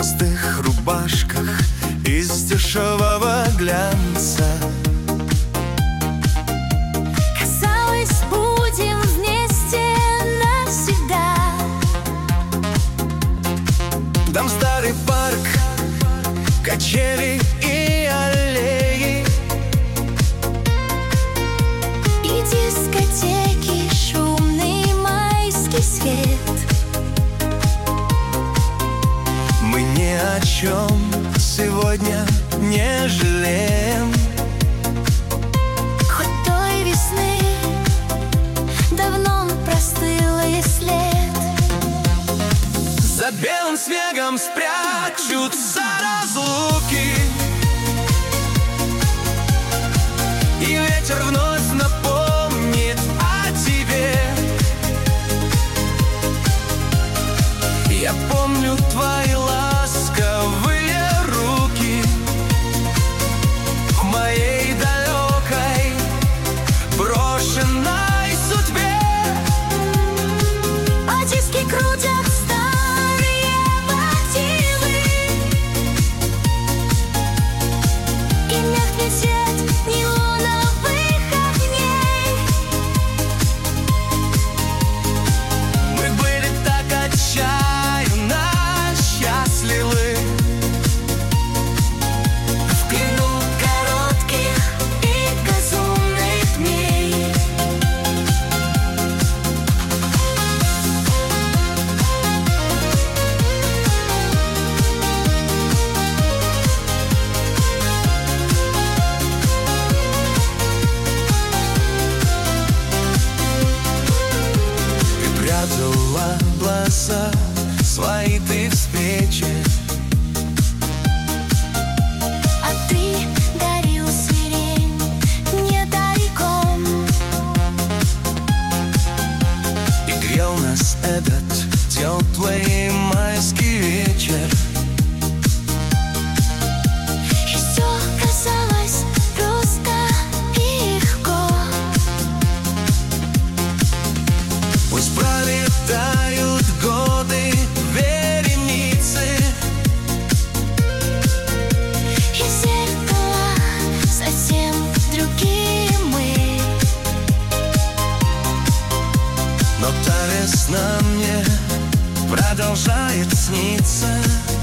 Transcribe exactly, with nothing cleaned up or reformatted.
простых рубашках из дешевого глянца. Казалось, будем вместе навсегда. Там старый парк, качели и аллеи, И дискотеки, шумный майский свет. мы ни о чем сегодня не жалеем. Хоть той весны давно простыл и след. За белым снегом спрячутся разлуки, и ветер вновь напомнит о тебе. Я помню твои ласковые руки в моей далекой брошенной судьбе. А диски крутят старые мотивы, и мягкий свет неоновых огней. Мы были так отчаянно счастливы В плену коротких и безумных дней. Ты прятала глаза свои ты в свечи, А ты дарил сирень мне тайком. и грел нас этот теплый майский вечер. И все казалось просто и легко. Пусть пролетают годы вереницы, И зеркала совсем другие мы. но та весна мне продолжает сниться.